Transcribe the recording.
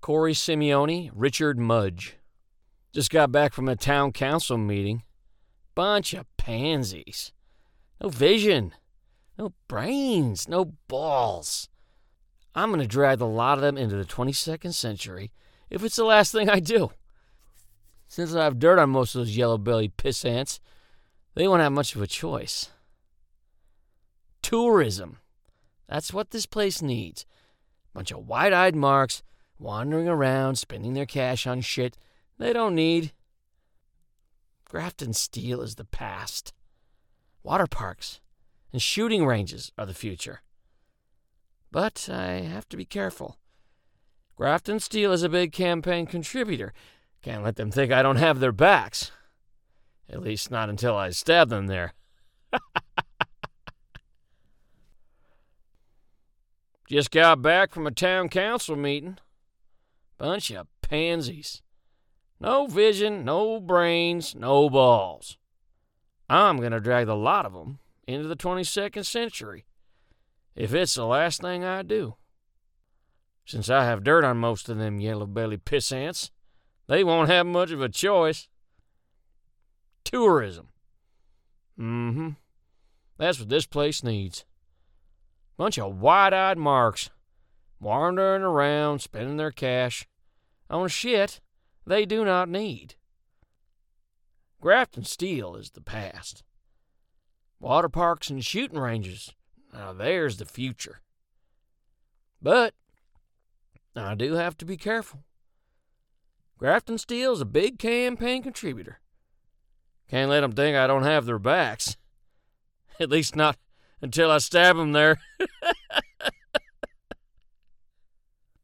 Corey Simeone, Richard Mudge. Just got back from a town council meeting. Bunch of pansies. No vision. No brains. No balls. I'm going to drag the lot of them into the 22nd century if it's the last thing I do. Since I have dirt on most of those yellow-bellied piss ants, they won't have much of a choice. Tourism. That's what this place needs. Bunch of wide-eyed marks wandering around, spending their cash on shit they don't need. Grafton Steel is the past. Water parks and shooting ranges are the future. But I have to be careful. Grafton Steel is a big campaign contributor. Can't let them think I don't have their backs. At least not until I stab them there. Just got back from a town council meeting. Bunch of pansies. No vision, no brains, no balls. I'm going to drag the lot of them into the 22nd century, if it's the last thing I do. Since I have dirt on most of them yellow-bellied piss ants, they won't have much of a choice. Tourism. That's what this place needs. Bunch of wide-eyed marks wandering around, spending their cash on shit they do not need. Grafton Steel is the past. Water parks and shooting ranges, now there's the future. But I do have to be careful. Grafton Steel's a big campaign contributor. Can't let them think I don't have their backs. At least not until I stab them there.